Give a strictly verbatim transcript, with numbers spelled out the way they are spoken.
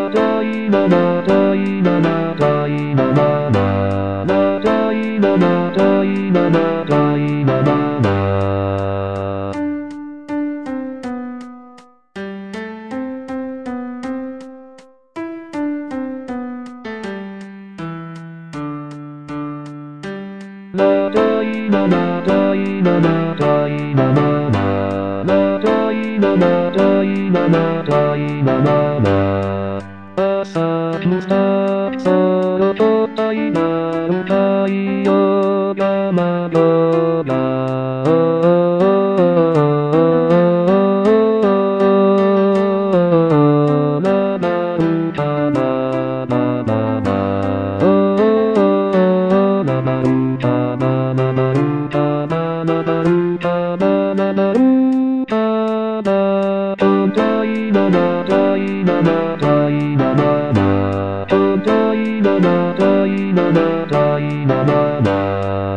たいままたいままたいままままたいままたいままたいままままたいままたいままたいままままたいままたいままたいままま朝来たその巨大な太陽山がたいままたいままたいままま